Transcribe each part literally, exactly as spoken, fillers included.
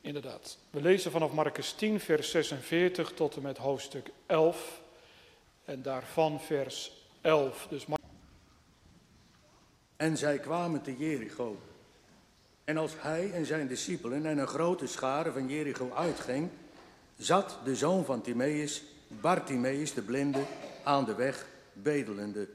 Inderdaad. We lezen vanaf Marcus tien, vers zesenveertig tot en met hoofdstuk elf. En daarvan vers elf. Dus Mar- En zij kwamen te Jericho. En als hij en zijn discipelen en een grote schare van Jericho uitging, zat de zoon van Timeus, Bartimeus de blinde, aan de weg bedelende.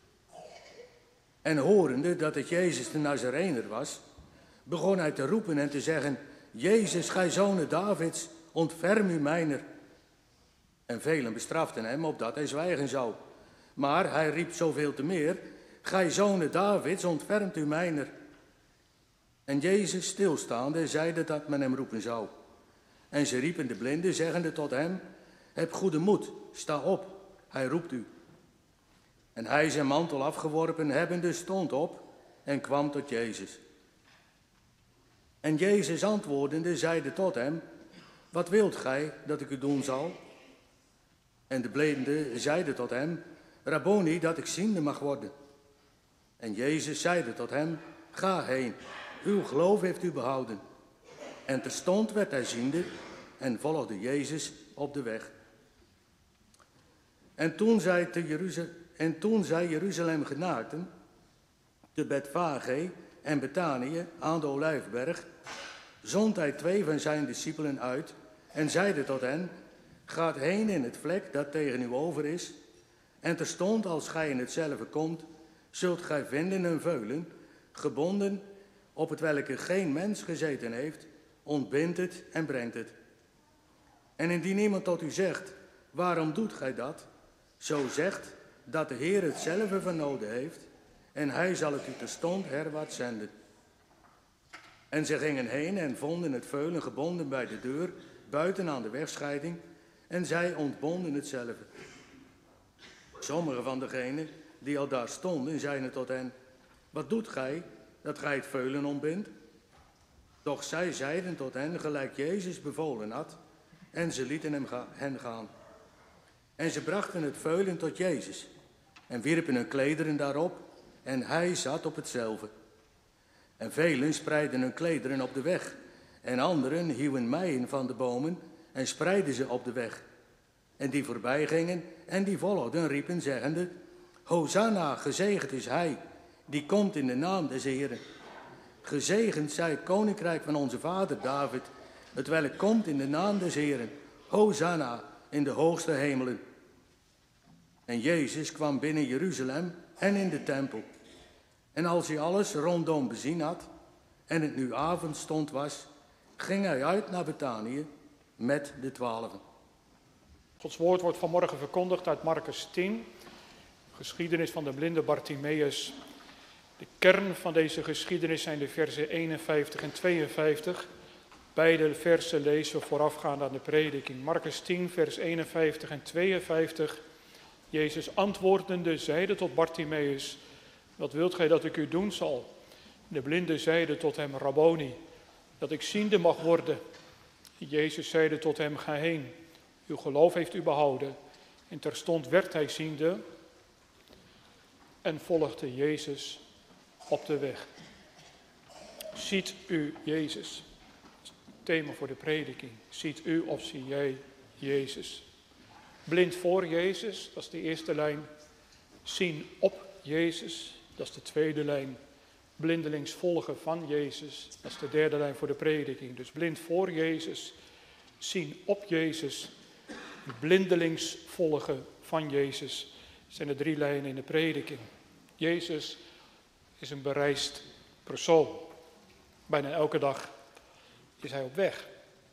En horende dat het Jezus de Nazarener was, begon hij te roepen en te zeggen: Jezus, gij zoon Davids, ontferm u mijner. En velen bestraften hem opdat hij zwijgen zou. Maar hij riep zoveel te meer: gij zoon Davids, ontfermt u mijner. En Jezus stilstaande zeide dat men hem roepen zou. En ze riepen de blinde, zeggende tot hem: heb goede moed, sta op, hij roept u. En hij zijn mantel afgeworpen hebbende stond op en kwam tot Jezus. En Jezus antwoordende zeide tot hem: wat wilt gij dat ik u doen zal? En de blinde zeide tot hem: Rabboni, dat ik ziende mag worden. En Jezus zeide tot hem: ga heen, uw geloof heeft u behouden. En terstond werd hij ziende en volgde Jezus op de weg. En toen zij, te Jeruzalem, en toen zij Jeruzalem genaakten, te Betfage en Betanië aan de Olijfberg, zond hij twee van zijn discipelen uit en zeide tot hen: gaat heen in het vlek dat tegen u over is. En terstond als gij in hetzelfde komt, zult gij vinden een veulen, gebonden, op het welke geen mens gezeten heeft, ontbindt het en brengt het. En indien iemand tot u zegt: waarom doet gij dat? Zo zegt dat de Heer hetzelfde vernoden heeft, en hij zal het u terstond herwaarts zenden. En ze gingen heen en vonden het veulen gebonden bij de deur, buiten aan de wegscheiding, en zij ontbonden hetzelfde. Sommigen van degenen die al daar stonden, zeiden tot hen: wat doet gij, dat gij het veulen ontbindt? Doch zij zeiden tot hen, gelijk Jezus bevolen had, en ze lieten hem ga- hen gaan. En ze brachten het veulen tot Jezus, en wierpen hun klederen daarop, en hij zat op hetzelfde. En velen spreidden hun klederen op de weg, en anderen hieuwen meien van de bomen, en spreidden ze op de weg. En die voorbij gingen, en die volgden, riepen, zeggende: Hosanna, gezegend is hij, die komt in de naam des Heeren. Gezegend zij het koninkrijk van onze vader David, het welk komt in de naam des Heeren. Hosanna in de hoogste hemelen. En Jezus kwam binnen Jeruzalem en in de tempel. En als hij alles rondom bezien had, en het nu avondstond was, ging hij uit naar Betanië met de twaalfen. Gods woord wordt vanmorgen verkondigd uit Marcus tien, geschiedenis van de blinde Bartimeus. De kern van deze geschiedenis zijn de versen eenenvijftig en tweeënvijftig. Beide versen lezen we voorafgaand aan de prediking. Marcus tien, vers eenenvijftig en tweeënvijftig. Jezus antwoordende zeide tot Bartimeus: wat wilt gij dat ik u doen zal? De blinde zeide tot hem: Rabboni, dat ik ziende mag worden. Jezus zeide tot hem: ga heen, uw geloof heeft u behouden. En terstond werd hij ziende en volgde Jezus op de weg. Ziet u Jezus? Thema voor de prediking. Ziet u of zie jij Jezus? Blind voor Jezus, dat is de eerste lijn. Zien op Jezus, dat is de tweede lijn. Blindelings volgen van Jezus, dat is de derde lijn voor de prediking. Dus blind voor Jezus, zien op Jezus, blindelings volgen van Jezus. Zijn de drie lijnen in de prediking. Jezus is een bereisd persoon. Bijna elke dag is hij op weg.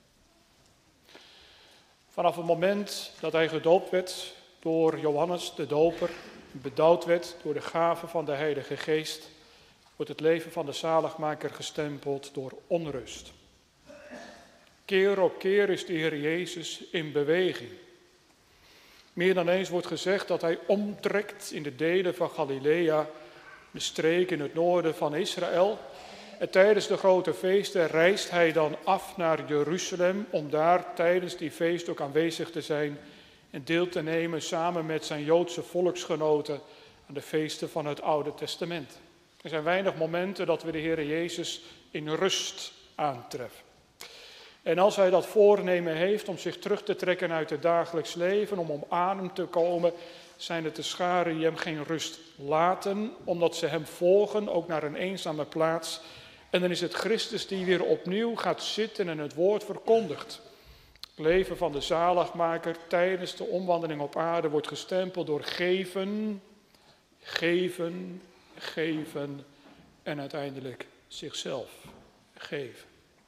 Vanaf het moment dat hij gedoopt werd door Johannes de Doper, bedouwd werd door de gave van de Heilige Geest, wordt het leven van de zaligmaker gestempeld door onrust. Keer op keer is de Heer Jezus in beweging. Meer dan eens wordt gezegd dat hij omtrekt in de delen van Galilea, de streek in het noorden van Israël. En tijdens de grote feesten reist hij dan af naar Jeruzalem om daar tijdens die feest ook aanwezig te zijn en deel te nemen samen met zijn Joodse volksgenoten aan de feesten van het Oude Testament. Er zijn weinig momenten dat we de Heer Jezus in rust aantreffen. En als hij dat voornemen heeft om zich terug te trekken uit het dagelijks leven, om om adem te komen, zijn het de scharen die hem geen rust laten, omdat ze hem volgen, ook naar een eenzame plaats. En dan is het Christus die weer opnieuw gaat zitten en het woord verkondigt. Het leven van de zaligmaker tijdens de omwandeling op aarde wordt gestempeld door geven, geven, geven en uiteindelijk zichzelf geven.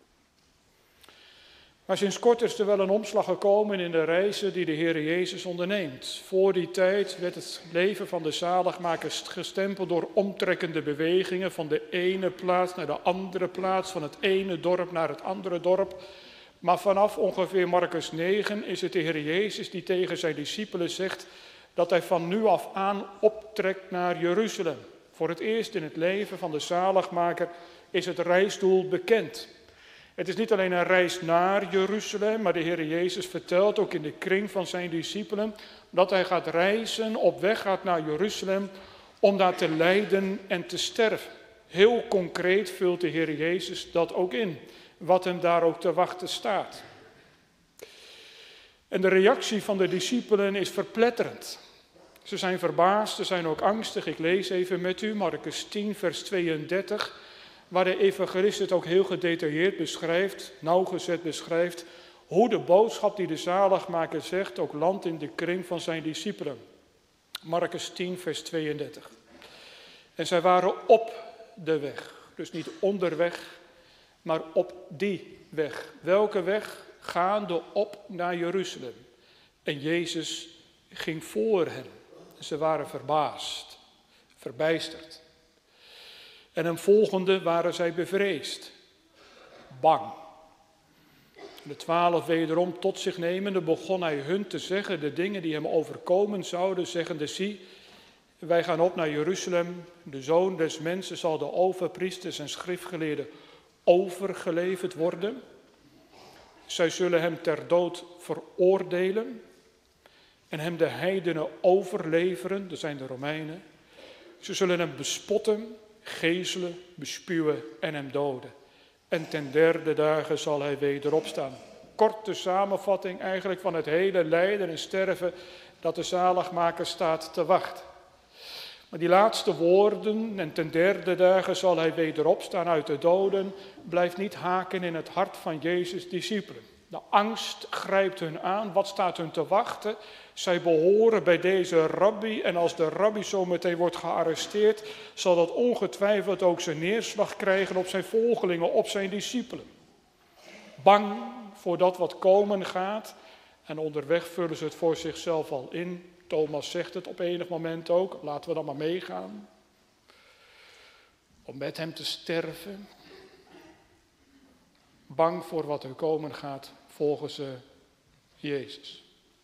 Maar sinds kort is er wel een omslag gekomen in de reizen die de Heer Jezus onderneemt. Voor die tijd werd het leven van de zaligmaker gestempeld door omtrekkende bewegingen van de ene plaats naar de andere plaats, van het ene dorp naar het andere dorp. Maar vanaf ongeveer Marcus negen is het de Heer Jezus die tegen zijn discipelen zegt dat hij van nu af aan optrekt naar Jeruzalem. Voor het eerst in het leven van de zaligmaker is het reisdoel bekend. Het is niet alleen een reis naar Jeruzalem, maar de Heer Jezus vertelt ook in de kring van zijn discipelen dat hij gaat reizen, op weg gaat naar Jeruzalem om daar te lijden en te sterven. Heel concreet vult de Heer Jezus dat ook in, wat hem daar ook te wachten staat. En de reactie van de discipelen is verpletterend. Ze zijn verbaasd, ze zijn ook angstig. Ik lees even met u Marcus tien, vers tweeëndertig, waar de evangelist het ook heel gedetailleerd beschrijft, nauwgezet beschrijft, hoe de boodschap die de zaligmaker zegt ook landt in de kring van zijn discipelen. Marcus tien, vers tweeëndertig. En zij waren op de weg, dus niet onderweg, maar op die weg. Welke weg? Gaande op naar Jeruzalem. En Jezus ging voor hen. Ze waren verbaasd, verbijsterd. En hem volgende waren zij bevreesd, bang. De twaalf wederom tot zich nemende begon hij hun te zeggen de dingen die hem overkomen zouden, zeggende: zie, wij gaan op naar Jeruzalem, de Zoon des Mensen zal de overpriesters en schriftgeleerden overgeleverd worden. Zij zullen hem ter dood veroordelen en hem de heidenen overleveren, dat zijn de Romeinen. Ze zullen hem bespotten, gezelen, bespuwen en hem doden. En ten derde dagen zal hij wederop staan. Korte samenvatting eigenlijk van het hele lijden en sterven dat de zaligmaker staat te wachten. Maar die laatste woorden, en ten derde dagen zal hij wederop staan uit de doden, blijft niet haken in het hart van Jezus' discipelen. De angst grijpt hun aan. Wat staat hun te wachten? Zij behoren bij deze rabbi en als de rabbi zo meteen wordt gearresteerd, zal dat ongetwijfeld ook zijn neerslag krijgen op zijn volgelingen, op zijn discipelen. Bang voor dat wat komen gaat en onderweg vullen ze het voor zichzelf al in. Thomas zegt het op enig moment ook, laten we dan maar meegaan. Om met hem te sterven. Bang voor wat er komen gaat, volgen ze Jezus.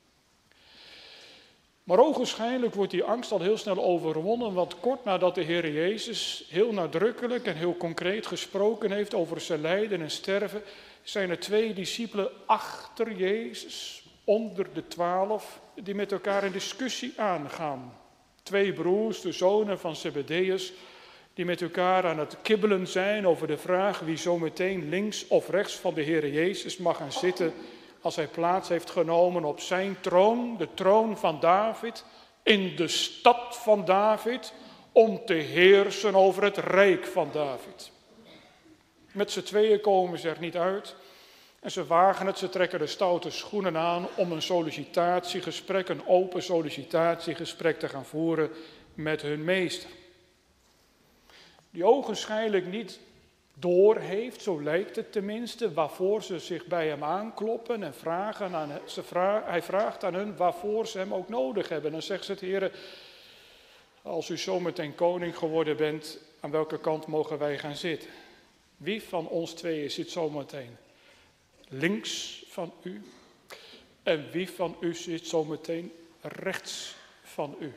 Maar ogenschijnlijk wordt die angst al heel snel overwonnen, want kort nadat de Heer Jezus heel nadrukkelijk en heel concreet gesproken heeft over zijn lijden en sterven, zijn er twee discipelen achter Jezus, onder de twaalf, die met elkaar een discussie aangaan. Twee broers, de zonen van Zebedeus, die met elkaar aan het kibbelen zijn over de vraag wie zometeen links of rechts van de Heer Jezus mag gaan zitten als hij plaats heeft genomen op zijn troon, de troon van David, in de stad van David, om te heersen over het rijk van David. Met z'n tweeën komen ze er niet uit en ze wagen het, ze trekken de stoute schoenen aan om een sollicitatiegesprek, een open sollicitatiegesprek te gaan voeren met hun meester. Die ogenschijnlijk niet doorheeft, zo lijkt het tenminste, waarvoor ze zich bij hem aankloppen en vragen aan, ze vraag, hij vraagt aan hen waarvoor ze hem ook nodig hebben. Dan zegt ze het: Heere, als u zometeen koning geworden bent, aan welke kant mogen wij gaan zitten? Wie van ons tweeën zit zometeen links van u en wie van u zit zometeen rechts van u?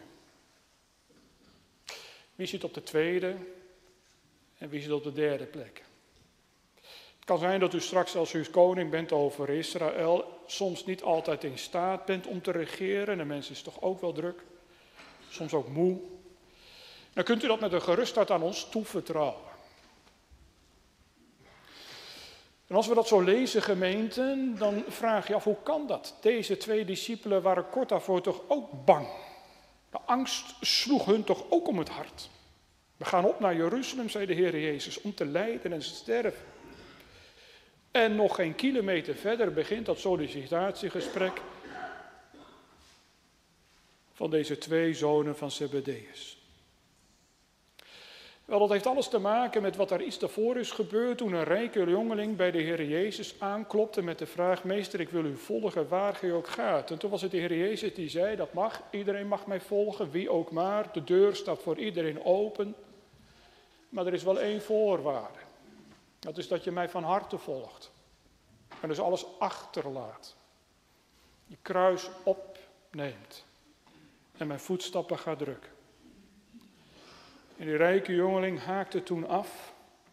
Wie zit op de tweede en wie zit op de derde plek? Het kan zijn dat u straks, als u koning bent over Israël, soms niet altijd in staat bent om te regeren. En mensen is toch ook wel druk, soms ook moe. Dan kunt u dat met een gerust hart aan ons toevertrouwen. En als we dat zo lezen, gemeenten, dan vraag je af, hoe kan dat? Deze twee discipelen waren kort daarvoor toch ook bang. De angst sloeg hun toch ook om het hart. We gaan op naar Jeruzalem, zei de Heer Jezus, om te lijden en te sterven. En nog geen kilometer verder begint dat sollicitatiegesprek van deze twee zonen van Zebedeus. Wel, dat heeft alles te maken met wat er iets daarvoor is gebeurd toen een rijke jongeling bij de Heer Jezus aanklopte met de vraag, meester, ik wil u volgen waar gij ook gaat. En toen was het de Heer Jezus die zei, dat mag, iedereen mag mij volgen, wie ook maar, de deur staat voor iedereen open. Maar er is wel één voorwaarde, dat is dat je mij van harte volgt. En dus alles achterlaat, je kruis opneemt en mijn voetstappen gaat drukken. En die rijke jongeling haakte toen af.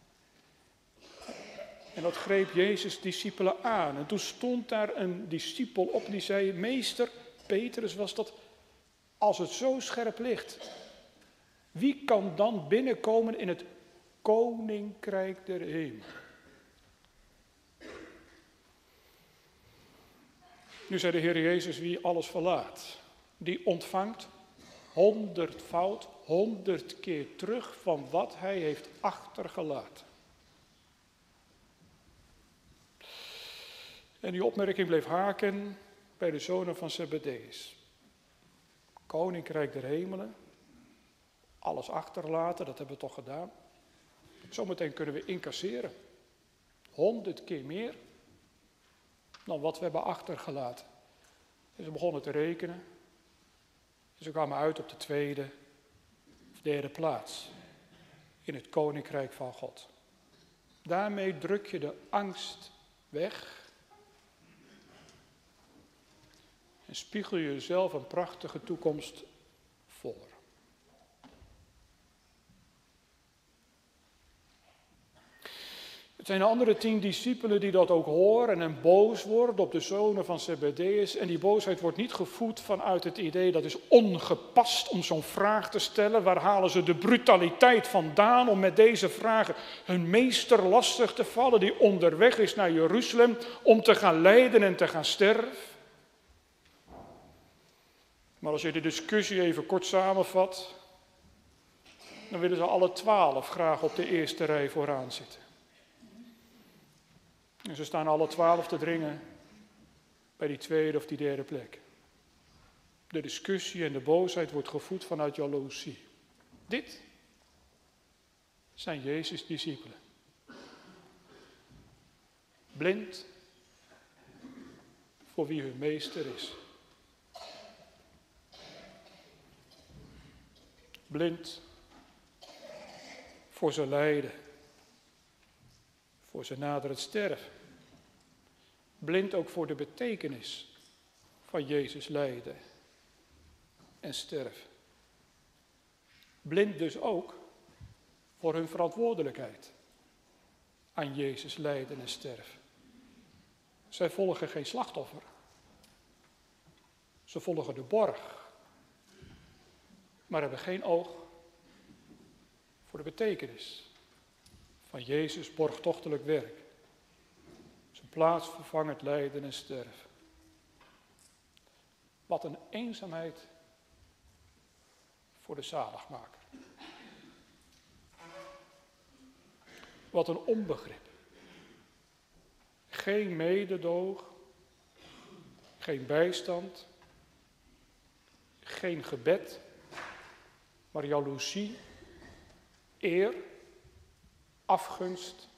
En dat greep Jezus' discipelen aan. En toen stond daar een discipel op die zei, meester, Petrus was dat, als het zo scherp ligt, wie kan dan binnenkomen in het koninkrijk der hemel? Nu zei de Heer Jezus, wie alles verlaat, die ontvangt honderdvoud, honderd keer terug van wat hij heeft achtergelaten. En die opmerking bleef haken bij de zonen van Zebedeus. Koninkrijk der hemelen, alles achterlaten, dat hebben we toch gedaan. Zometeen kunnen we incasseren. Honderd keer meer dan wat we hebben achtergelaten. En ze begonnen te rekenen. En ze kwamen uit op de tweede of derde plaats in het koninkrijk van God. Daarmee druk je de angst weg en spiegel je jezelf een prachtige toekomst voor. Het zijn de andere tien discipelen die dat ook horen en boos worden op de zonen van Zebedeus. En die boosheid wordt niet gevoed vanuit het idee dat is ongepast om zo'n vraag te stellen. Waar halen ze de brutaliteit vandaan om met deze vragen hun meester lastig te vallen die onderweg is naar Jeruzalem om te gaan lijden en te gaan sterven? Maar als je de discussie even kort samenvat, dan willen ze alle twaalf graag op de eerste rij vooraan zitten. En ze staan alle twaalf te dringen bij die tweede of die derde plek. De discussie en de boosheid wordt gevoed vanuit jaloezie. Dit zijn Jezus' discipelen. Blind voor wie hun meester is. Blind voor zijn lijden. Voor zijn naderend sterven. Blind ook voor de betekenis van Jezus lijden en sterven. Blind dus ook voor hun verantwoordelijkheid aan Jezus lijden en sterven. Zij volgen geen slachtoffer. Ze volgen de borg. Maar hebben geen oog voor de betekenis van Jezus' borgtochtelijk werk. Zijn plaatsvervangend lijden en sterven. Wat een eenzaamheid voor de zaligmaker. Wat een onbegrip. Geen mededoog, geen bijstand, geen gebed, maar jaloezie, eer, afgunst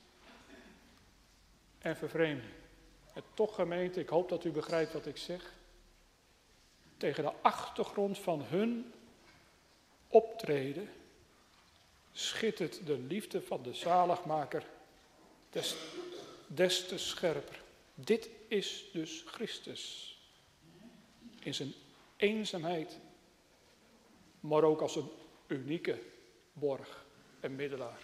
en vervreemding. En toch, gemeente, ik hoop dat u begrijpt wat ik zeg. Tegen de achtergrond van hun optreden schittert de liefde van de zaligmaker des, des te scherper. Dit is dus Christus. In zijn eenzaamheid, maar ook als een unieke borg en middelaar.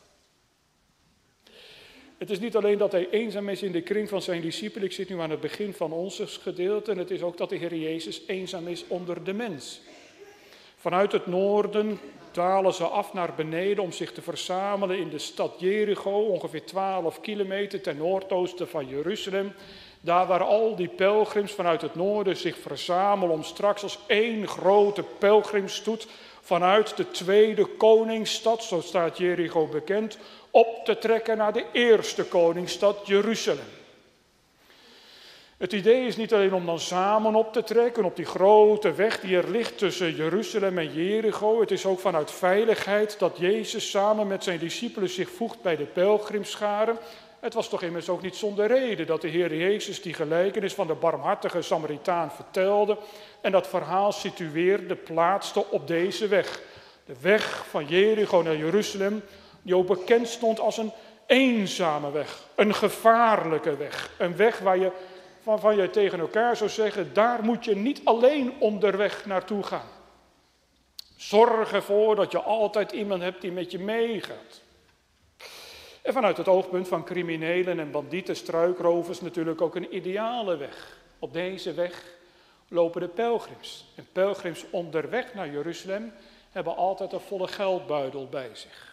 Het is niet alleen dat hij eenzaam is in de kring van zijn discipelen. Ik zit nu aan het begin van ons gedeelte. En het is ook dat de Heer Jezus eenzaam is onder de mens. Vanuit het noorden dalen ze af naar beneden om zich te verzamelen in de stad Jericho, ongeveer twaalf kilometer ten noordoosten van Jeruzalem. Daar waar al die pelgrims vanuit het noorden zich verzamelen om straks als één grote pelgrimstoet vanuit de tweede koningsstad, zo staat Jericho bekend, op te trekken naar de eerste koningsstad Jeruzalem. Het idee is niet alleen om dan samen op te trekken op die grote weg die er ligt tussen Jeruzalem en Jericho. Het is ook vanuit veiligheid dat Jezus samen met zijn discipelen zich voegt bij de pelgrimscharen. Het was toch immers ook niet zonder reden dat de Heer Jezus die gelijkenis van de barmhartige Samaritaan vertelde en dat verhaal situeerde, plaatste op deze weg. De weg van Jericho naar Jeruzalem, die ook bekend stond als een eenzame weg, een gevaarlijke weg. Een weg waar je, waarvan je tegen elkaar zou zeggen, daar moet je niet alleen onderweg naartoe gaan. Zorg ervoor dat je altijd iemand hebt die met je meegaat. En vanuit het oogpunt van criminelen en bandieten, struikrovers natuurlijk ook een ideale weg. Op deze weg lopen de pelgrims. En pelgrims onderweg naar Jeruzalem hebben altijd een volle geldbuidel bij zich.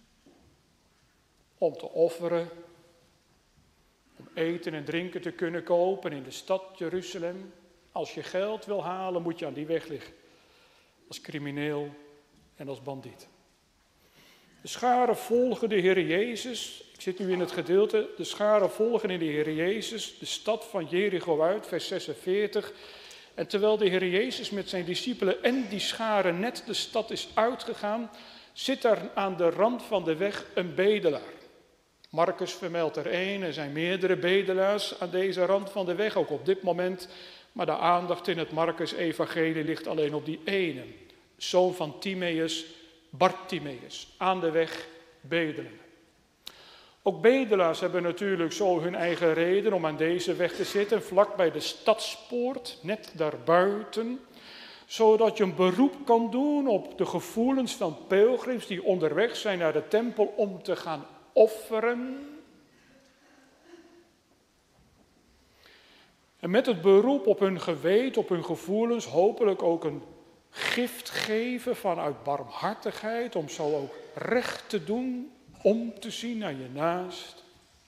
Om te offeren, om eten en drinken te kunnen kopen in de stad Jeruzalem. Als je geld wil halen, moet je aan die weg liggen. Als crimineel en als bandiet. De scharen volgen de Heer Jezus. Ik zit nu in het gedeelte. De scharen volgen in de Heer Jezus de stad van Jericho uit, vers zesenveertig. En terwijl de Heer Jezus met zijn discipelen en die scharen net de stad is uitgegaan, zit er aan de rand van de weg een bedelaar. Marcus vermeldt er één, er zijn meerdere bedelaars aan deze rand van de weg, ook op dit moment. Maar de aandacht in het Marcus-evangelie ligt alleen op die ene, zoon van Timaeus, Bartimaeus, aan de weg bedelen. Ook bedelaars hebben natuurlijk zo hun eigen reden om aan deze weg te zitten, vlak bij de stadspoort, net daarbuiten, zodat je een beroep kan doen op de gevoelens van pelgrims die onderweg zijn naar de tempel om te gaan offeren. En met het beroep op hun geweten, op hun gevoelens, hopelijk ook een gift geven vanuit barmhartigheid, om zo ook recht te doen, om te zien naar je naast.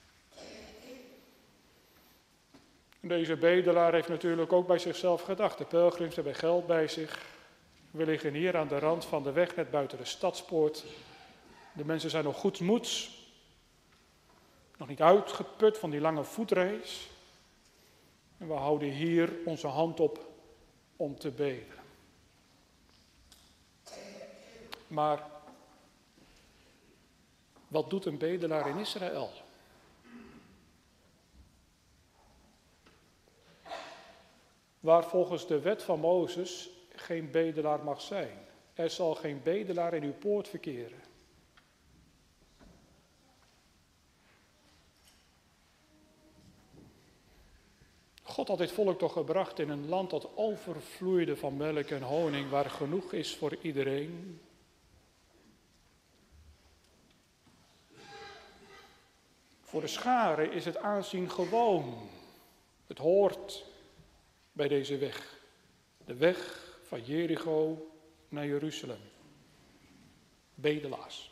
En deze bedelaar heeft natuurlijk ook bij zichzelf gedacht. De pelgrims hebben geld bij zich. We liggen hier aan de rand van de weg, net buiten de stadspoort. De mensen zijn nog goedmoeds, nog niet uitgeput van die lange voetreis. En we houden hier onze hand op om te bedelen. Maar wat doet een bedelaar in Israël? Waar volgens de wet van Mozes geen bedelaar mag zijn. Er zal geen bedelaar in uw poort verkeren. God had dit volk toch gebracht in een land dat overvloeide van melk en honing, waar genoeg is voor iedereen. Voor de scharen is het aanzien gewoon. Het hoort bij deze weg. De weg van Jericho naar Jeruzalem. Bedelaars.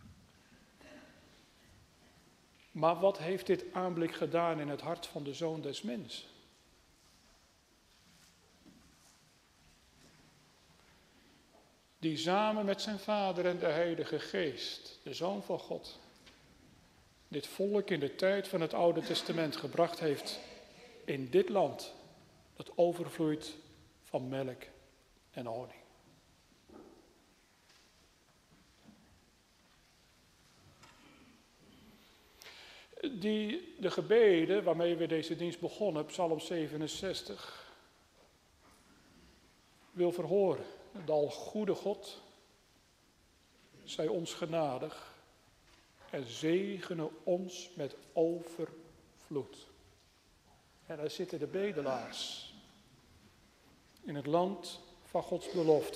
Maar wat heeft dit aanblik gedaan in het hart van de Zoon des Mens? Die samen met zijn Vader en de Heilige Geest, de Zoon van God, dit volk in de tijd van het Oude Testament gebracht heeft in dit land dat overvloeit van melk en honing. Die de gebeden waarmee we deze dienst begonnen, Psalm zevenenzestig, wil verhoren. De algoede God, zij ons genadig en zegene ons met overvloed. En daar zitten de bedelaars in het land van Gods belofte.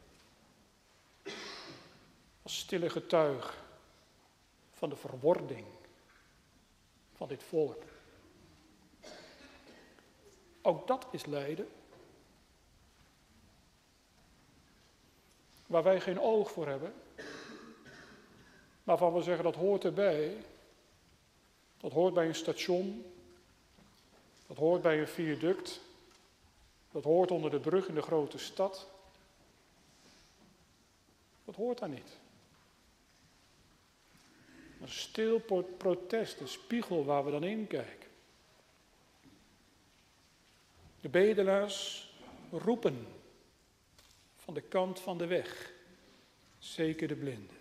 Als stille getuige van de verwording van dit volk. Ook dat is lijden. waar wij geen oog voor hebben, waarvan we zeggen dat hoort erbij. Dat hoort bij een station, dat hoort bij een viaduct, dat hoort onder de brug in de grote stad. Dat hoort daar niet. Een stil protest, een spiegel waar we dan in kijken. De bedelaars roepen van de kant van de weg, zeker de blinden.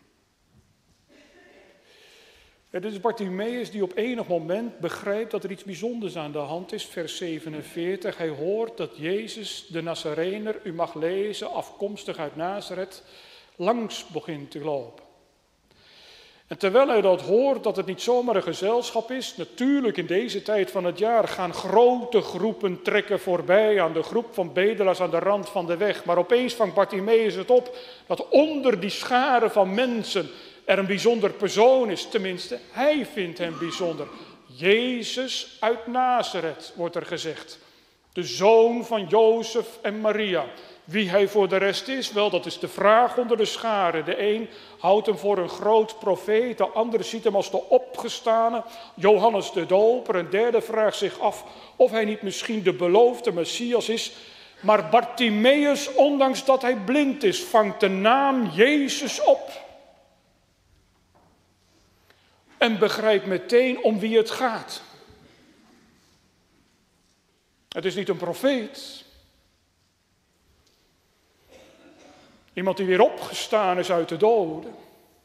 Het is Bartimeus die op enig moment begrijpt dat er iets bijzonders aan de hand is. Vers zevenenveertig, hij hoort dat Jezus, de Nazarener, u mag lezen, afkomstig uit Nazareth, langs begint te lopen. En terwijl hij dat hoort, dat het niet zomaar een gezelschap is, natuurlijk in deze tijd van het jaar gaan grote groepen trekken voorbij aan de groep van bedelaars aan de rand van de weg. Maar opeens vangt Bartimeus het op dat onder die schare van mensen er een bijzonder persoon is. Tenminste, hij vindt hem bijzonder. Jezus uit Nazareth, wordt er gezegd. De zoon van Jozef en Maria. Wie hij voor de rest is, wel, dat is de vraag onder de scharen. De een houdt hem voor een groot profeet, de ander ziet hem als de opgestane Johannes de Doper. Een derde vraagt zich af of hij niet misschien de beloofde Messias is. Maar Bartimeus, ondanks dat hij blind is, vangt de naam Jezus op. En begrijpt meteen om wie het gaat. Het is niet een profeet. Iemand die weer opgestaan is uit de doden.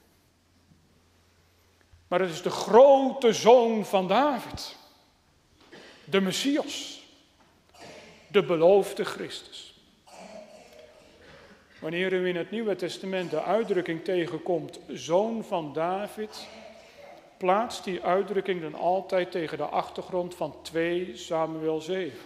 Maar het is de grote zoon van David. De Messias. De beloofde Christus. Wanneer u in het Nieuwe Testament de uitdrukking tegenkomt, zoon van David, plaatst die uitdrukking dan altijd tegen de achtergrond van twee Samuel zeven.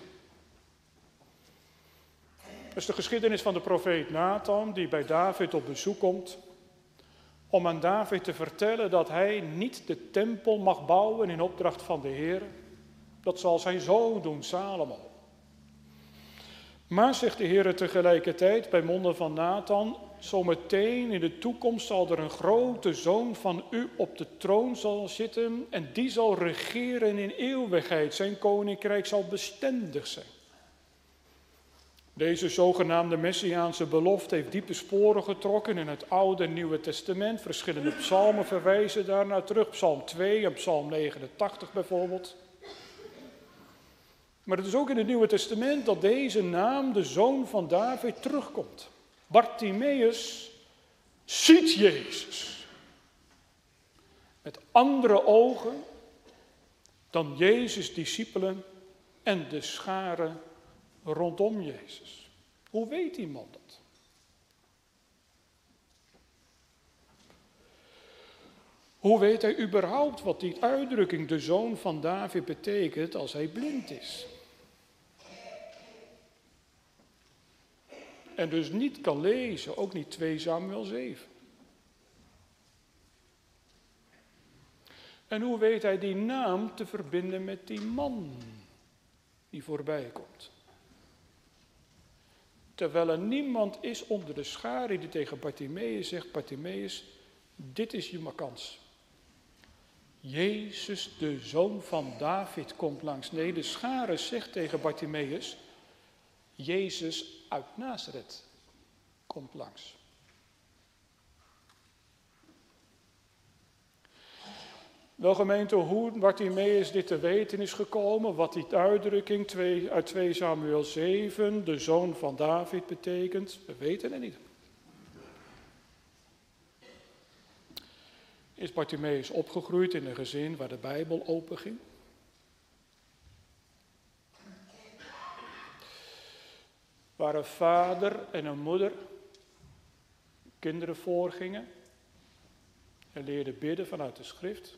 Dat is de geschiedenis van de profeet Nathan, die bij David op bezoek komt, om aan David te vertellen dat hij niet de tempel mag bouwen in opdracht van de Heer. Dat zal zijn zoon doen, Salomo. Maar, zegt de Heer tegelijkertijd bij monden van Nathan, zometeen in de toekomst zal er een grote zoon van u op de troon zal zitten en die zal regeren in eeuwigheid. Zijn koninkrijk zal bestendig zijn. Deze zogenaamde Messiaanse belofte heeft diepe sporen getrokken in het Oude en Nieuwe Testament. Verschillende psalmen verwijzen daarnaar terug. Psalm twee en Psalm negenentachtig bijvoorbeeld. Maar het is ook in het Nieuwe Testament dat deze naam, de zoon van David, terugkomt. Bartimeus ziet Jezus. Met andere ogen dan Jezus' discipelen en de scharen rondom Jezus. Hoe weet die man dat? Hoe weet hij überhaupt wat die uitdrukking de zoon van David betekent als hij blind is? En dus niet kan lezen, ook niet twee Samuel zeven. En hoe weet hij die naam te verbinden met die man die voorbij komt? Terwijl er niemand is onder de schare die tegen Bartimeus zegt, Bartimeus, dit is je maar kans. Jezus, de zoon van David, komt langs. Nee, de schare zegt tegen Bartimeus, Jezus uit Nazareth komt langs. Wel gemeente, hoe Bartimeus dit te weten is gekomen, wat die uitdrukking uit twee Samuel zeven, de zoon van David, betekent, we weten het niet. Is Bartimeus opgegroeid in een gezin waar de Bijbel openging? Waar een vader en een moeder kinderen voorgingen en leerden bidden vanuit de schrift?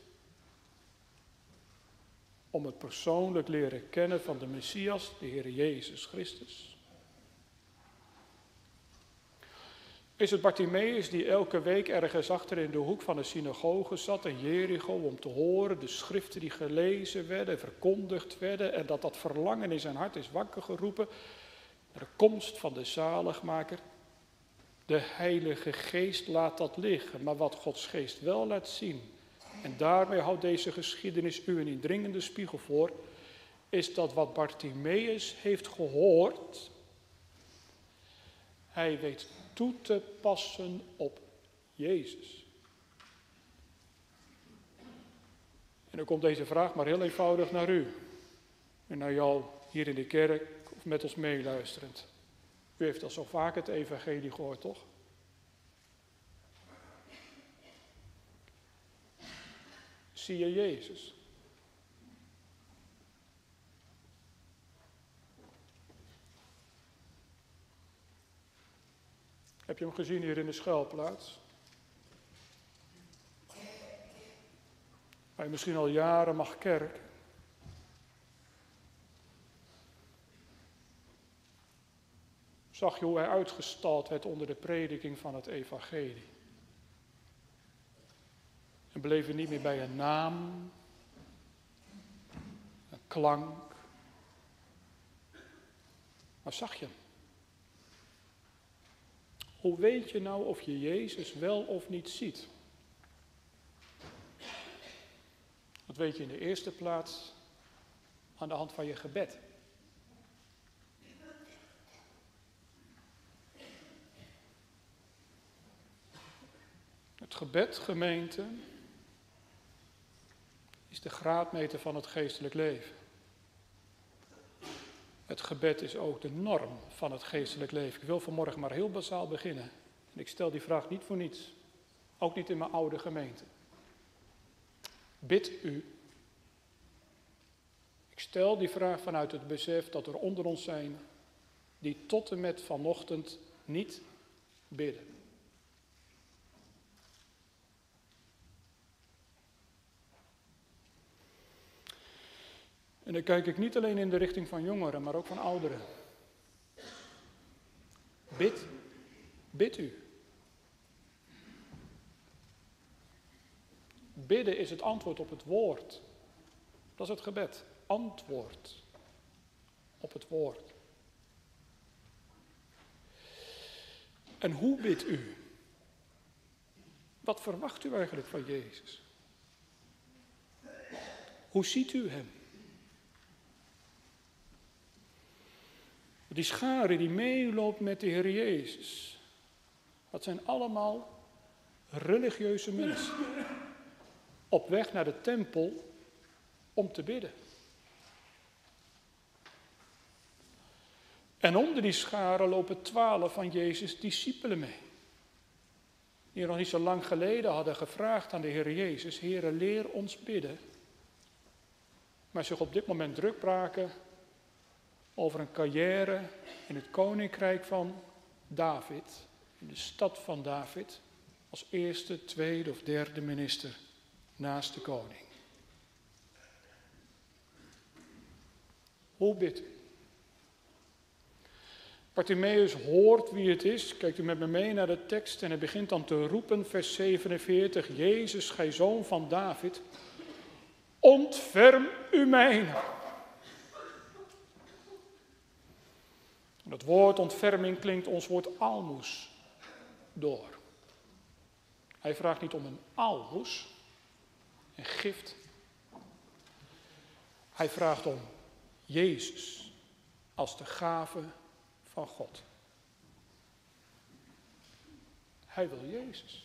Om het persoonlijk leren kennen van de Messias, de Heer Jezus Christus. Is het Bartimeus die elke week ergens achter in de hoek van de synagoge zat in Jericho om te horen de schriften die gelezen werden, verkondigd werden en dat dat verlangen in zijn hart is wakker geroepen naar de komst van de zaligmaker? De Heilige Geest laat dat liggen, maar wat Gods Geest wel laat zien, en daarmee houdt deze geschiedenis u een indringende spiegel voor, is dat wat Bartimeus heeft gehoord, hij weet toe te passen op Jezus. En dan komt deze vraag maar heel eenvoudig naar u en naar jou hier in de kerk of met ons meeluisterend. U heeft al zo vaak het evangelie gehoord, toch? Zie je Jezus? Heb je hem gezien hier in de schuilplaats? Waar je misschien al jaren mag kerken. Zag je hoe hij uitgestald werd onder de prediking van het evangelie? En bleef er niet meer bij een naam, een klank. Maar zag je hem? Hoe weet je nou of je Jezus wel of niet ziet? Dat weet je in de eerste plaats aan de hand van je gebed. Het gebed, gemeente, is de graadmeter van het geestelijk leven. Het gebed is ook de norm van het geestelijk leven. Ik wil vanmorgen maar heel basaal beginnen. En ik stel die vraag niet voor niets. Ook niet in mijn oude gemeente. Bid u. Ik stel die vraag vanuit het besef dat er onder ons zijn die tot en met vanochtend niet bidden. En dan kijk ik niet alleen in de richting van jongeren, maar ook van ouderen. Bid, bid u. Bidden is het antwoord op het woord. Dat is het gebed. Antwoord op het woord. En hoe bidt u? Wat verwacht u eigenlijk van Jezus? Hoe ziet u hem? Die schare die meeloopt met de Heer Jezus, dat zijn allemaal religieuze mensen. Op weg naar de tempel om te bidden. En onder die schare lopen twaalf van Jezus' discipelen mee. Die nog niet zo lang geleden hadden gevraagd aan de Heer Jezus: Heere, leer ons bidden. Maar zich op dit moment druk maken over een carrière in het koninkrijk van David, in de stad van David, als eerste, tweede of derde minister naast de koning. Hoe bidt u? Bartimeus hoort wie het is. Kijkt u met me mee naar de tekst en hij begint dan te roepen, vers zevenenveertig. Jezus, gij zoon van David, ontferm u mijner. Dat woord ontferming klinkt ons woord aalmoes door. Hij vraagt niet om een aalmoes, een gift. Hij vraagt om Jezus als de gave van God. Hij wil Jezus.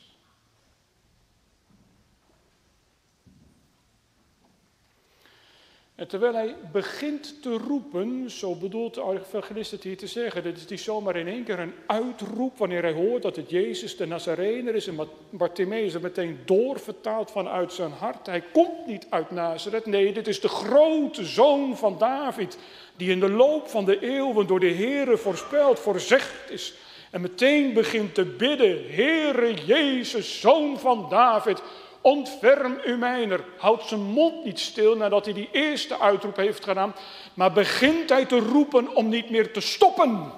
En terwijl hij begint te roepen, zo bedoelt de evangelist het hier te zeggen, dit is niet zomaar in één keer een uitroep wanneer hij hoort dat het Jezus de Nazarener is en Bartimeus er meteen doorvertaalt vanuit zijn hart. Hij komt niet uit Nazareth, nee, dit is de grote zoon van David, die in de loop van de eeuwen door de Heere voorspeld, voorzegd is. En meteen begint te bidden, Heere Jezus, zoon van David, ontferm u mijner. Houdt zijn mond niet stil nadat hij die eerste uitroep heeft gedaan, maar begint hij te roepen om niet meer te stoppen.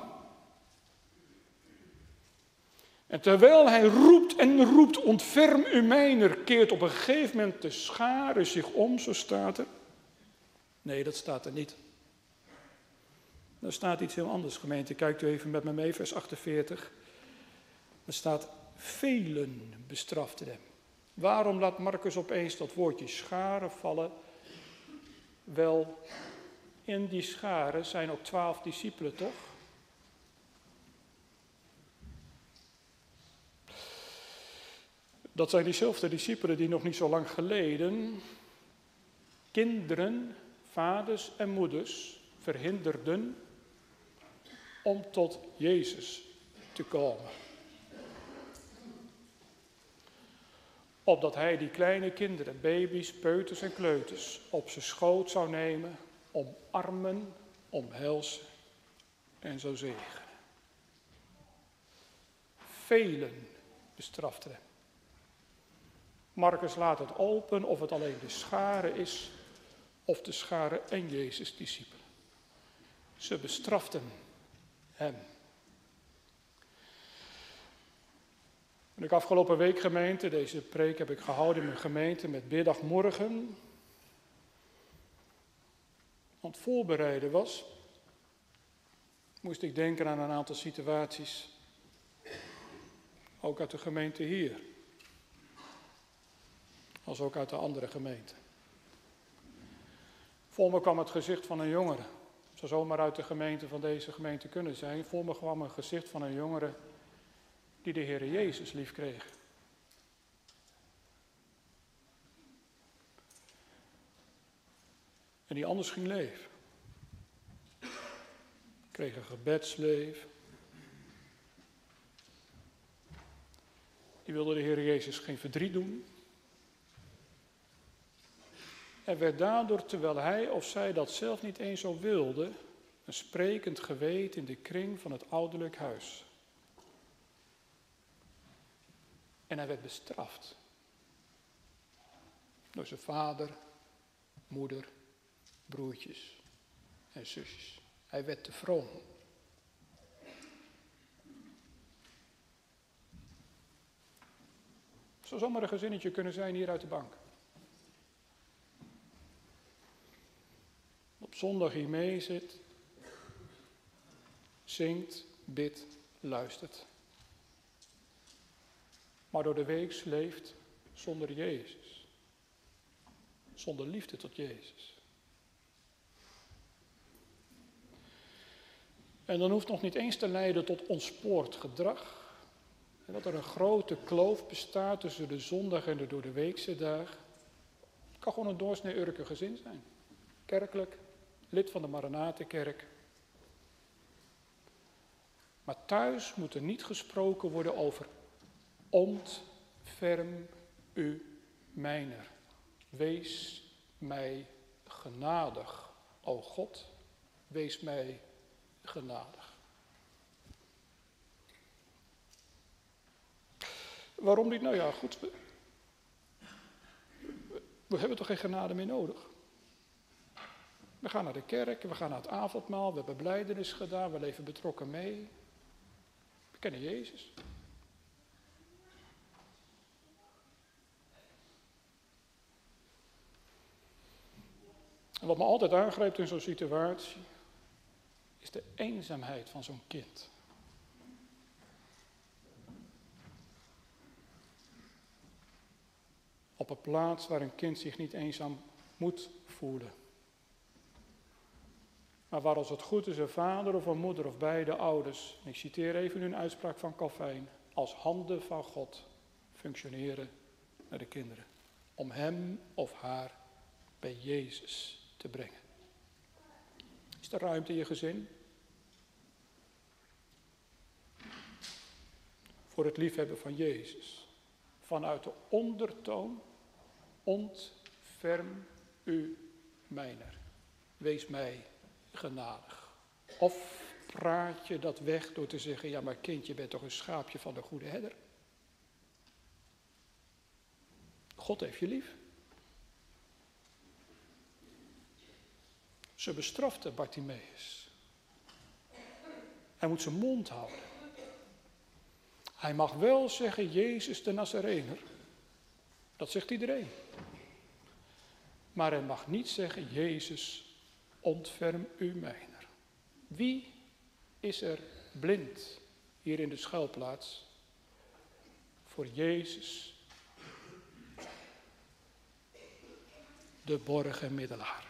En terwijl hij roept en roept, ontferm u mijner, keert op een gegeven moment de schare zich om, zo staat er. Nee, dat staat er niet. Er staat iets heel anders, gemeente. Kijkt u even met me mee, vers achtenveertig. Er staat velen bestraften hem. Waarom laat Marcus opeens dat woordje scharen vallen? Wel, in die scharen zijn ook twaalf discipelen, toch? Dat zijn diezelfde discipelen die nog niet zo lang geleden kinderen, vaders en moeders verhinderden om tot Jezus te komen. Opdat hij die kleine kinderen, baby's, peuters en kleuters op zijn schoot zou nemen, omarmen, omhelzen en zo zegenen. Velen bestraften hem. Marcus laat het open of het alleen de schare is of de schare en Jezus' discipelen. Ze bestraften hem. En ik afgelopen week gemeente, deze preek heb ik gehouden in mijn gemeente met middagmorgen. Want voorbereiden was, moest ik denken aan een aantal situaties. Ook uit de gemeente hier. Als ook uit de andere gemeenten. Voor me kwam het gezicht van een jongere. Het zou zomaar uit de gemeente van deze gemeente kunnen zijn. Voor me kwam een gezicht van een jongere die de Heer Jezus lief kreeg. En die anders ging leven. Kreeg een gebedsleven. Die wilde de Heer Jezus geen verdriet doen. En werd daardoor, terwijl hij of zij dat zelf niet eens zo wilde, een sprekend geweten in de kring van het ouderlijk huis. En hij werd bestraft. Door zijn vader, moeder, broertjes en zusjes. Hij werd te vroom. Het zou zomaar een gezinnetje kunnen zijn hier uit de bank. Op zondag hier mee zit, zingt, bidt, luistert. Maar door de week leeft zonder Jezus. Zonder liefde tot Jezus. En dan hoeft nog niet eens te leiden tot ontspoord gedrag. En dat er een grote kloof bestaat tussen de zondag en de door de weekse dagen. Het kan gewoon een doorsnee Urker gezin zijn. Kerkelijk, lid van de Maranatenkerk. Maar thuis moet er niet gesproken worden over ontferm u mijner. Wees mij genadig. O God, wees mij genadig. Waarom niet? Nou ja, goed. We, we hebben toch geen genade meer nodig? We gaan naar de kerk, we gaan naar het avondmaal, we hebben belijdenis gedaan, we leven betrokken mee. We kennen Jezus. En wat me altijd aangrijpt in zo'n situatie, is de eenzaamheid van zo'n kind. Op een plaats waar een kind zich niet eenzaam moet voelen. Maar waar als het goed is een vader of een moeder of beide ouders, en ik citeer even een uitspraak van Calvijn, als handen van God functioneren naar de kinderen. Om hem of haar bij Jezus te brengen. Is er ruimte in je gezin? Voor het liefhebben van Jezus. Vanuit de ondertoon, ontferm u mijner. Wees mij genadig. Of praat je dat weg door te zeggen, ja maar kind, je bent toch een schaapje van de goede herder. God heeft je lief. Ze bestrafte Bartimeus. Hij moet zijn mond houden. Hij mag wel zeggen, Jezus de Nazarener. Dat zegt iedereen. Maar hij mag niet zeggen, Jezus, ontferm u mijner. Wie is er blind hier in de schuilplaats voor Jezus, de borg en middelaar.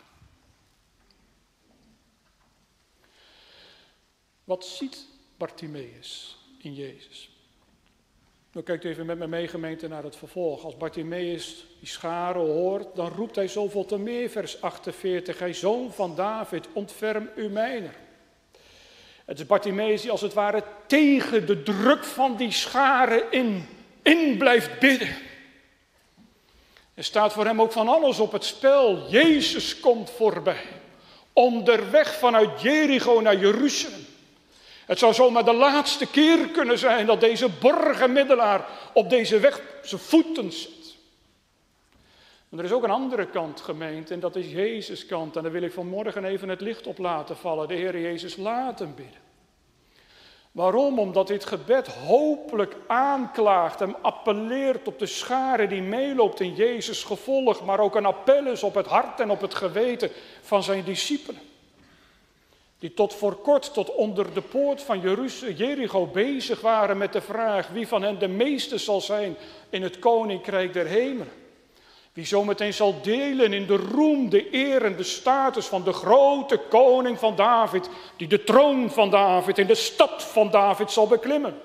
Wat ziet Bartimeus in Jezus? Nou, kijkt even met me mee, gemeente, naar het vervolg. Als Bartimeus die scharen hoort, dan roept hij zoveel te meer, vers achtenveertig. Gij zoon van David, ontferm u mijner. Het is Bartimeus die als het ware tegen de druk van die scharen in, in blijft bidden. Er staat voor hem ook van alles op het spel. Jezus komt voorbij. Onderweg vanuit Jericho naar Jeruzalem. Het zou zomaar de laatste keer kunnen zijn dat deze borgenmiddelaar op deze weg zijn voeten zet. Maar er is ook een andere kant, gemeente, en dat is Jezus' kant. En daar wil ik vanmorgen even het licht op laten vallen. De Heer Jezus laat hem bidden. Waarom? Omdat dit gebed hopelijk aanklaagt en appelleert op de schare die meeloopt in Jezus' gevolg, maar ook een appel is op het hart en op het geweten van zijn discipelen. Die tot voor kort tot onder de poort van Jeruzalem, Jericho bezig waren met de vraag wie van hen de meeste zal zijn in het koninkrijk der hemelen. Wie zometeen zal delen in de roem, de eer en de status van de grote koning van David, die de troon van David in de stad van David zal beklimmen.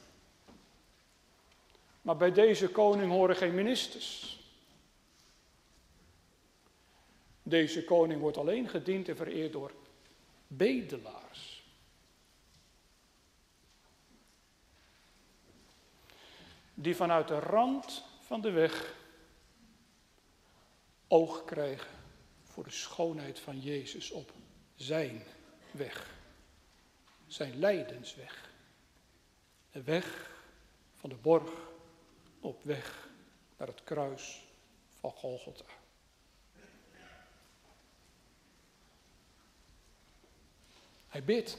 Maar bij deze koning horen geen ministers. Deze koning wordt alleen gediend en vereerd door bedelaars. Die vanuit de rand van de weg oog krijgen voor de schoonheid van Jezus op zijn weg. Zijn lijdensweg. De weg van de borg op weg naar het kruis van Golgotha. Hij bidt.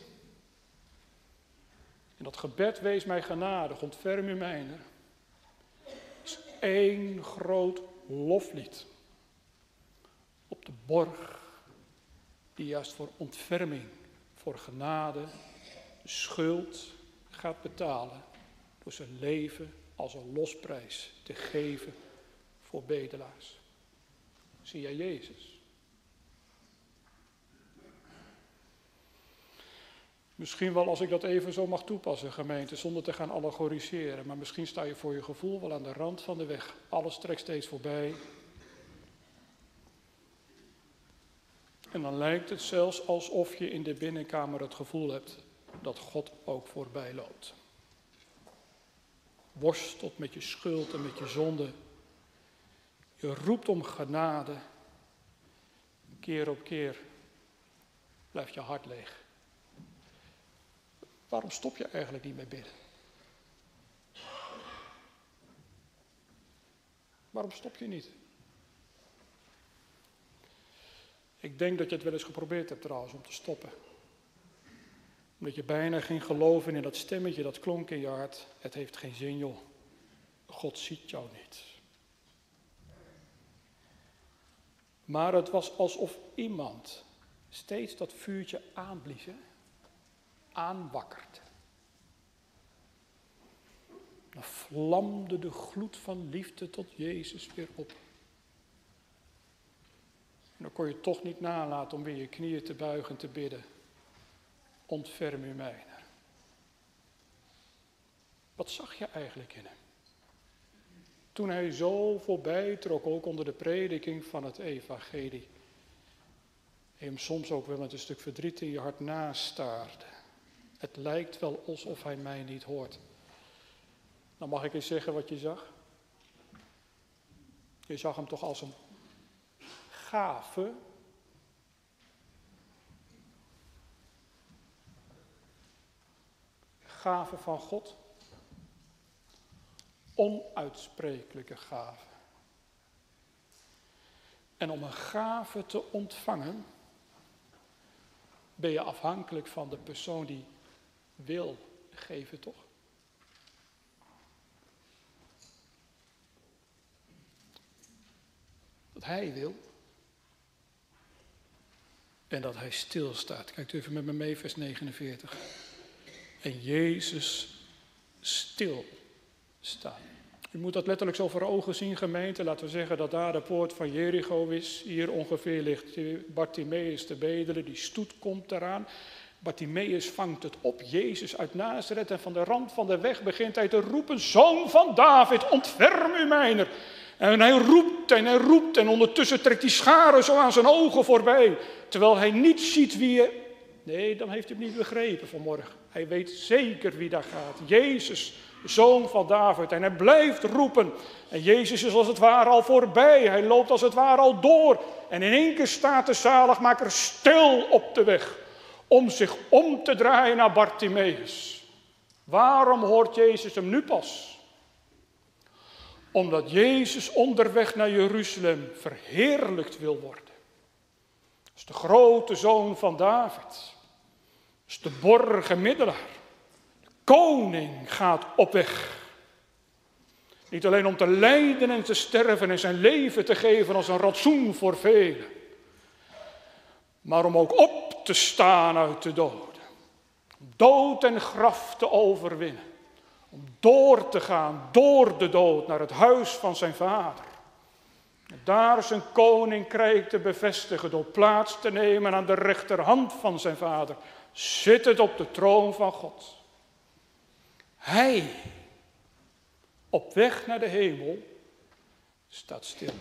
En dat gebed, wees mij genadig, ontferm u mijner, is één groot loflied op de borg die juist voor ontferming, voor genade, de schuld gaat betalen door zijn leven als een losprijs te geven voor bedelaars. Zie jij Jezus? Misschien wel als ik dat even zo mag toepassen, gemeente, zonder te gaan allegoriseren. Maar misschien sta je voor je gevoel wel aan de rand van de weg. Alles trekt steeds voorbij. En dan lijkt het zelfs alsof je in de binnenkamer het gevoel hebt dat God ook voorbij loopt. Worstelt met je schuld en met je zonde. Je roept om genade. Keer op keer blijft je hart leeg. Waarom stop je eigenlijk niet met bidden? Waarom stop je niet? Ik denk dat je het wel eens geprobeerd hebt trouwens om te stoppen. Omdat je bijna geen geloof in dat stemmetje dat klonk in je hart. Het heeft geen zin, joh. God ziet jou niet. Maar het was alsof iemand steeds dat vuurtje aanblies, hè? Aanwakkert. Dan vlamde de gloed van liefde tot Jezus weer op. En dan kon je toch niet nalaten om weer je knieën te buigen en te bidden. Ontferm u mijner. Wat zag je eigenlijk in hem? Toen hij zo voorbij trok, ook onder de prediking van het evangelie. En hem soms ook wel met een stuk verdriet in je hart nastaarde. Het lijkt wel alsof hij mij niet hoort. Dan mag ik eens zeggen wat je zag. Je zag hem toch als een gave. Gave van God. Onuitsprekelijke gave. En om een gave te ontvangen, ben je afhankelijk van de persoon die wil geven, toch? Dat hij wil. En dat hij stilstaat. Kijkt u even met me mee, vers negenenveertig. En Jezus stilstaan. U moet dat letterlijk zo voor ogen zien, gemeente. Laten we zeggen dat daar de poort van Jericho is. Hier ongeveer ligt Bartimeus te bedelen, die stoet komt eraan. Bartimeus vangt het op, Jezus uit Nazareth, en van de rand van de weg begint hij te roepen: Zoon van David, ontferm u mijner. En hij roept en hij roept en ondertussen trekt die scharen zo aan zijn ogen voorbij. Terwijl hij niet ziet wie je... Nee, dan heeft hij het niet begrepen vanmorgen. Hij weet zeker wie daar gaat. Jezus, Zoon van David. En hij blijft roepen. En Jezus is als het ware al voorbij. Hij loopt als het ware al door. En in één keer staat de zaligmaker stil op de weg. Om zich om te draaien naar Bartimeus. Waarom hoort Jezus hem nu pas? Omdat Jezus onderweg naar Jeruzalem verheerlijkt wil worden. Dat is de grote Zoon van David. Dat is de borgemiddelaar. De koning gaat op weg. Niet alleen om te lijden en te sterven en zijn leven te geven als een rantsoen voor velen. Maar om ook op te staan uit de doden. Om dood en graf te overwinnen. Om door te gaan, door de dood, naar het huis van zijn vader. En daar zijn koninkrijk te bevestigen door plaats te nemen aan de rechterhand van zijn vader. Zittend op de troon van God. Hij, op weg naar de hemel, staat stil.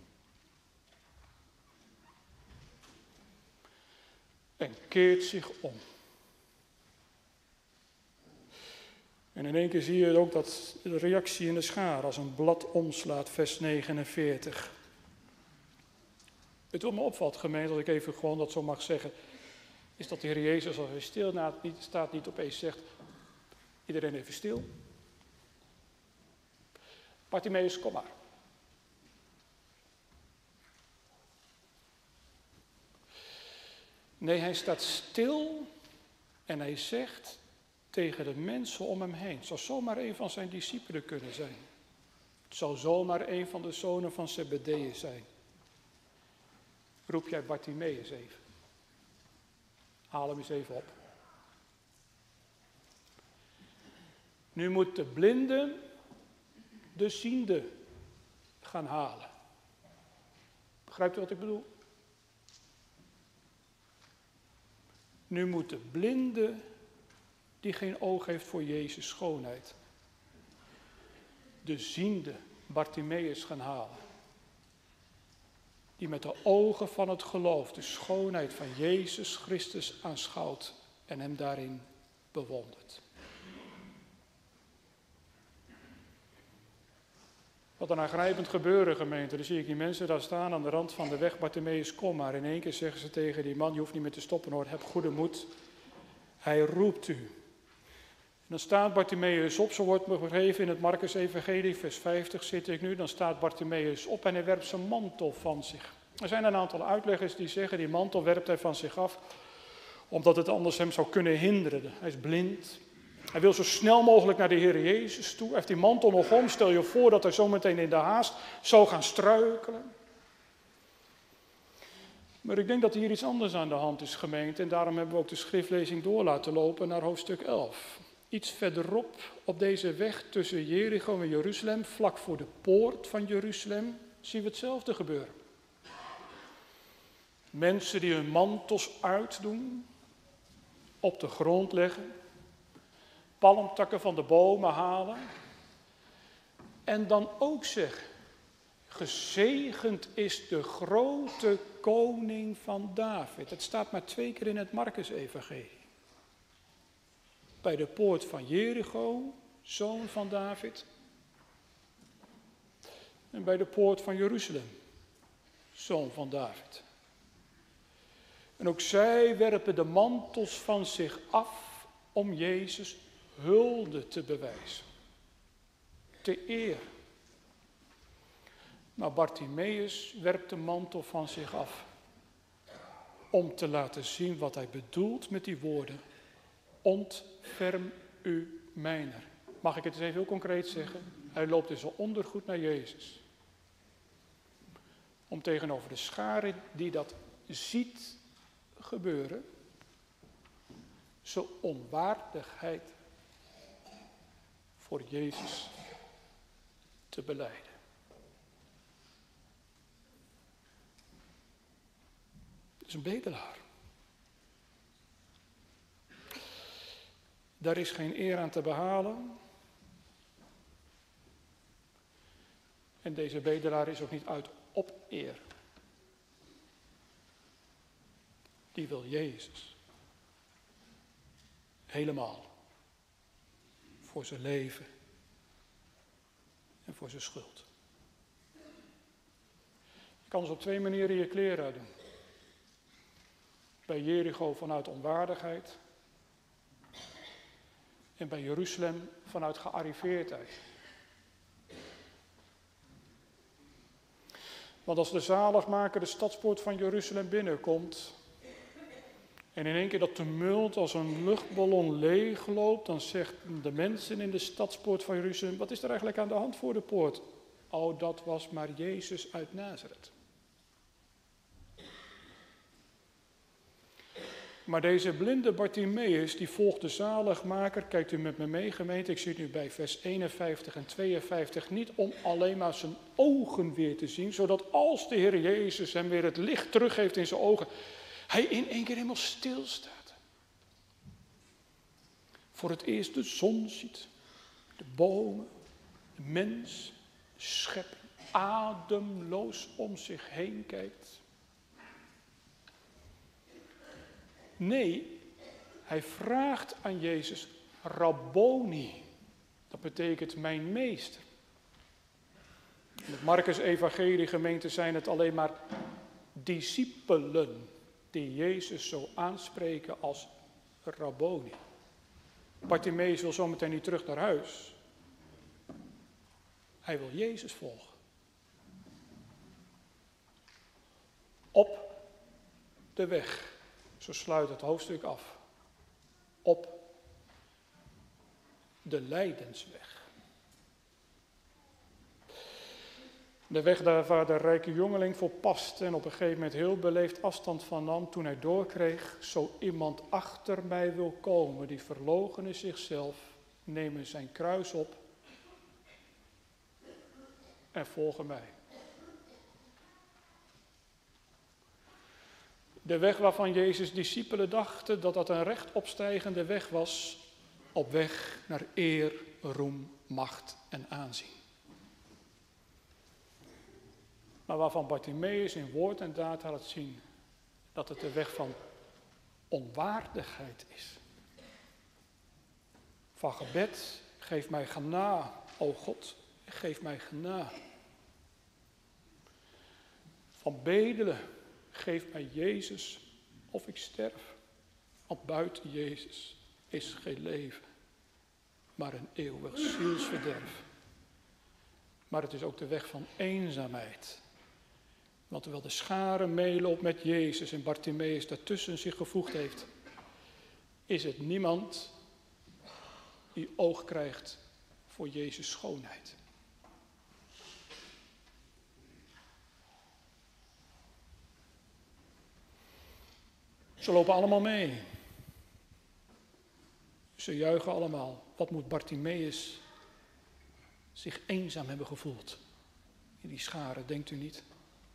En keert zich om. En in één keer zie je ook dat de reactie in de schaar als een blad omslaat, vers negenenveertig. Het wat me opvalt, gemeente, als ik even gewoon dat zo mag zeggen, is dat de Heer Jezus, als hij stil staat, niet opeens zegt: iedereen even stil. Bartimeus, kom maar. Nee, hij staat stil en hij zegt tegen de mensen om hem heen. Het zou zomaar een van zijn discipelen kunnen zijn. Het zou zomaar een van de zonen van Zebedeus zijn. Roep jij Bartimeus even. Haal hem eens even op. Nu moet de blinde de ziende gaan halen. Begrijpt u wat ik bedoel? Nu moet de blinde, die geen oog heeft voor Jezus' schoonheid, de ziende Bartimeus gaan halen. Die met de ogen van het geloof de schoonheid van Jezus Christus aanschouwt en hem daarin bewondert. Wat een aangrijpend gebeuren, gemeente. Dan zie ik die mensen daar staan aan de rand van de weg. Bartimeus, kom maar. In één keer zeggen ze tegen die man: je hoeft niet meer te stoppen hoor, heb goede moed. Hij roept u. En dan staat Bartimeus op, zo wordt me gegeven in het Markus-evangelie, vers vijftig zit ik nu. Dan staat Bartimeus op en hij werpt zijn mantel van zich. Er zijn een aantal uitleggers die zeggen, die mantel werpt hij van zich af, omdat het anders hem zou kunnen hinderen. Hij is blind. Hij wil zo snel mogelijk naar de Heer Jezus toe. Hij heeft die mantel nog om. Stel je voor dat hij zometeen in de haast zou gaan struikelen. Maar ik denk dat hier iets anders aan de hand is, gemeente. En daarom hebben we ook de schriftlezing door laten lopen naar hoofdstuk elf. Iets verderop op deze weg tussen Jericho en Jeruzalem, vlak voor de poort van Jeruzalem, zien we hetzelfde gebeuren. Mensen die hun mantels uitdoen, op de grond leggen, palmtakken van de bomen halen en dan ook zeggen: gezegend is de grote koning van David. Het staat maar twee keer in het Markus-evangelie. Bij de poort van Jericho, zoon van David. En bij de poort van Jeruzalem, zoon van David. En ook zij werpen de mantels van zich af om Jezus hulde te bewijzen. Te eer. Maar Bartimeus werpt de mantel van zich af. Om te laten zien wat hij bedoelt met die woorden. Ontferm u mijner. Mag ik het eens even heel concreet zeggen? Hij loopt in zijn ondergoed naar Jezus. Om tegenover de schare die dat ziet gebeuren, zijn onwaardigheid voor Jezus te belijden. Het is een bedelaar. Daar is geen eer aan te behalen. En deze bedelaar is ook niet uit op eer. Die wil Jezus. Helemaal. Voor zijn leven. En voor zijn schuld. Je kan dus op twee manieren je kleren uitdoen. Bij Jericho vanuit onwaardigheid. En bij Jeruzalem vanuit gearriveerdheid. Want als de zaligmaker de stadspoort van Jeruzalem binnenkomt en in één keer dat tumult als een luchtballon leegloopt, dan zegt de mensen in de stadspoort van Jeruzalem, wat is er eigenlijk aan de hand voor de poort? Oh, dat was maar Jezus uit Nazareth. Maar deze blinde Bartimeus, die volgt de zaligmaker. Kijkt u met me mee, gemeente. Ik zit nu bij vers eenenvijftig en tweeënvijftig. Niet om alleen maar zijn ogen weer te zien. Zodat als de Heer Jezus hem weer het licht teruggeeft in zijn ogen. Hij in één keer helemaal stilstaat. Voor het eerst de zon ziet. De bomen. De mens. De schepper. Ademloos om zich heen kijkt. Nee, hij vraagt aan Jezus, Rabboni. Dat betekent mijn meester. In het Marcus-evangelie gemeente zijn het alleen maar discipelen die Jezus zo aanspreken als Rabboni. Bartimeus wil zometeen niet terug naar huis. Hij wil Jezus volgen. Op de weg. Zo sluit het hoofdstuk af. Op de lijdensweg. De weg daar waar de rijke jongeling voor paste en op een gegeven moment heel beleefd afstand van nam toen hij doorkreeg, zo iemand achter mij wil komen, die verloochenen zichzelf, nemen zijn kruis op en volgen mij. De weg waarvan Jezus' discipelen dachten dat dat een rechtopstijgende weg was, op weg naar eer, roem, macht en aanzien. Maar waarvan Bartimeus in woord en daad laat zien dat het de weg van onwaardigheid is. Van gebed, geef mij gena, o God, geef mij gena. Van bedelen. Geef mij Jezus of ik sterf. Want buiten Jezus is geen leven, maar een eeuwig zielsverderf. Maar het is ook de weg van eenzaamheid. Want terwijl de schare meeloopt met Jezus en Bartimeus daartussen zich gevoegd heeft, is het niemand die oog krijgt voor Jezus' schoonheid. Ze lopen allemaal mee. Ze juichen allemaal. Wat moet Bartimeus zich eenzaam hebben gevoeld in die schare, denkt u niet?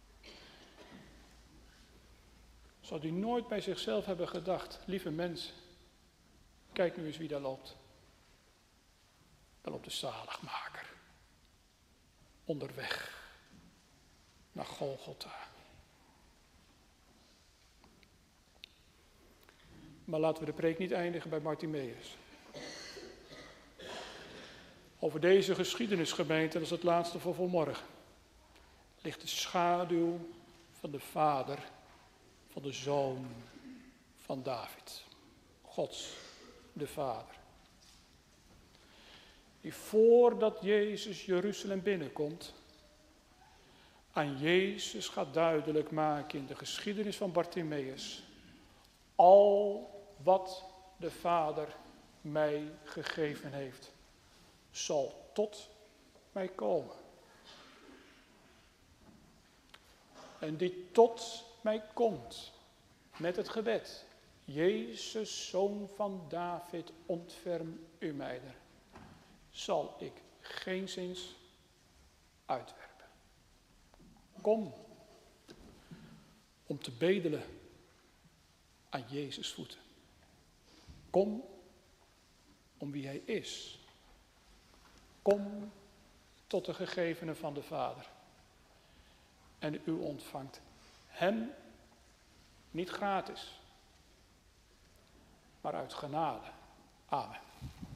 Zou hij nooit bij zichzelf hebben gedacht, lieve mensen, kijk nu eens wie daar loopt. Daar loopt de zaligmaker. Onderweg naar Golgotha. Maar laten we de preek niet eindigen bij Bartimeus. Over deze geschiedenisgemeente, dat is het laatste voor vanmorgen, ligt de schaduw van de Vader, van de Zoon van David. Gods, de Vader. Die voordat Jezus Jeruzalem binnenkomt, aan Jezus gaat duidelijk maken in de geschiedenis van Bartimeus, al wat de Vader mij gegeven heeft, zal tot mij komen. En die tot mij komt met het gebed. Jezus, Zoon van David, ontferm u mijner. Zal ik geenszins uitwerpen. Kom om te bedelen aan Jezus' voeten. Kom om wie hij is. Kom tot de gegevenen van de Vader. En u ontvangt hem niet gratis, maar uit genade. Amen.